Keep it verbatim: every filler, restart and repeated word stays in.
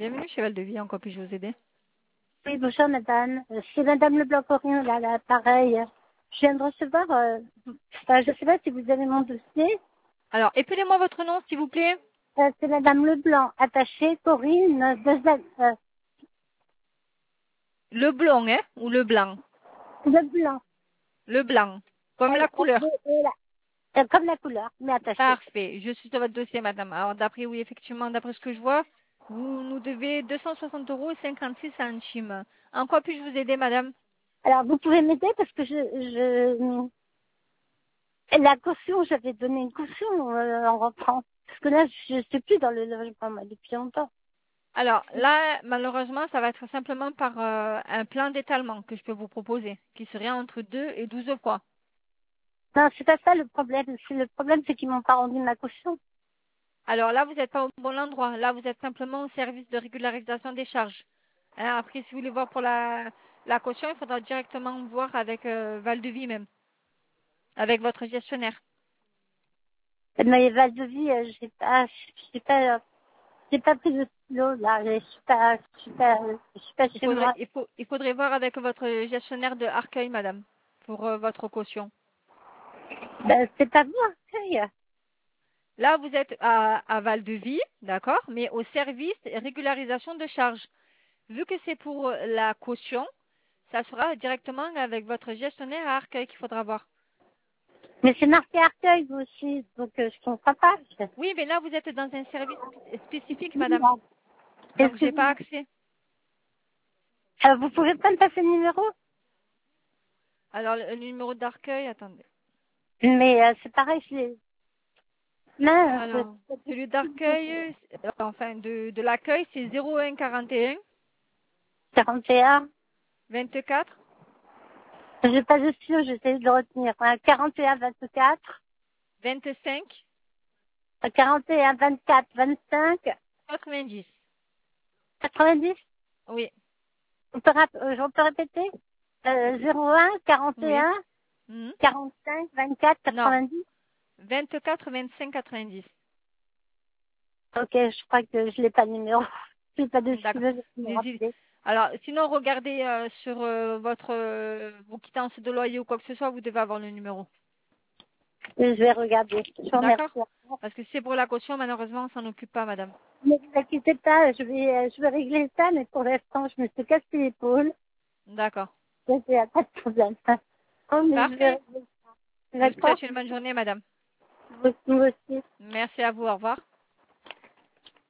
Bienvenue chez Val-de-Vie, en quoi puis-je vous aider? Oui, bonjour madame. Euh, C'est madame Leblanc-Corin, là, là, pareil. Je viens de recevoir, euh, enfin, je ne sais pas si vous avez mon dossier. Alors, épelez-moi votre nom, s'il vous plaît. Euh, c'est madame Leblanc, attachée, Corinne, deux, euh, Le blond, hein? Ou le blanc? Leblanc. Le blanc. Comme la Elle, elle, couleur. elle, elle, elle, comme la couleur, mais attachée. Parfait. Je suis sur votre dossier, madame. Alors, d'après, oui, effectivement, d'après ce que je vois, vous nous devez deux cent soixante euros et cinquante-six centimes. En quoi puis-je vous aider, madame? Alors, vous pouvez m'aider parce que je, je, la caution, j'avais donné une caution euh, en rentrant. Parce que là, je ne suis plus dans le logement moi, depuis longtemps. Alors, là, malheureusement, ça va être simplement par euh, un plan d'étalement que je peux vous proposer, qui serait entre deux et douze fois. Non, c'est pas ça le problème. C'est le problème, c'est qu'ils m'ont pas rendu ma caution. Alors là, vous n'êtes pas au bon endroit. Là, vous êtes simplement au service de régularisation des charges. Hein, après, si vous voulez voir pour la, la caution, il faudra directement voir avec euh, Val-de-Vie même, avec votre gestionnaire. Mais Val de Vie, euh, j'ai pas, j'ai pas, euh, j'ai pas pris de stylo, là. Je suis pas, je suis pas, je suis pas Il chez faudrait, moi. il faut, il faudrait voir avec votre gestionnaire de Arcueil, madame, pour euh, votre caution. Ben, c'est pas vous, Arcueil. Là, vous êtes à, à Val-de-Vie, d'accord, mais au service régularisation de charges. Vu que c'est pour la caution, ça sera directement avec votre gestionnaire à Arcueil qu'il faudra voir. Mais c'est marqué Arcueil, vous aussi. Donc, euh, je comprends pas. Oui, mais là, vous êtes dans un service spé- spécifique, madame. Non. Est-ce Donc, que j'ai pas vous, accès. euh, vous pouvez pas me passer le numéro? Alors, le, le numéro d'Arcueil, attendez. Mais, euh, c'est pareil, je l'ai, non, c'est, Alors, celui d'Arcueil, euh, enfin, de, de l'accueil, c'est zéro un quarante et un quarante et un. vingt-quatre J'ai pas de stylo, j'essaie de le retenir. Hein, quarante et un, vingt-quatre. vingt-cinq euh, quarante et un, vingt-quatre, vingt-cinq, quatre-vingt-dix. quatre-vingt-dix. Oui, On peut, rap- euh, on peut répéter? Euh, zéro un, quarante et oui. un, Mhm. quarante-cinq, vingt-quatre, Non, quatre-vingt-dix. vingt-quatre vingt-cinq quatre-vingt-dix. Ok, je crois que je l'ai pas le numéro. Je l'ai pas de D'accord. stylo, je vais me N'hésite- rappeler. Alors, sinon, regardez euh, sur euh, votre euh, vos quittances de loyer ou quoi que ce soit, vous devez avoir le numéro. Et je vais regarder. Je vous remercie. D'accord? Parce que si c'est pour la caution, malheureusement, on s'en occupe pas, madame. Ne vous inquiétez pas, je vais, euh, je vais régler ça, mais pour l'instant, je me suis cassé l'épaule. D'accord. Donc, il n'y a pas de problème. Oh, mais je vais Parfait. régler ça. Je vous D'accord? souhaite une bonne journée, madame. Vous vous aussi. Merci à vous. Au revoir.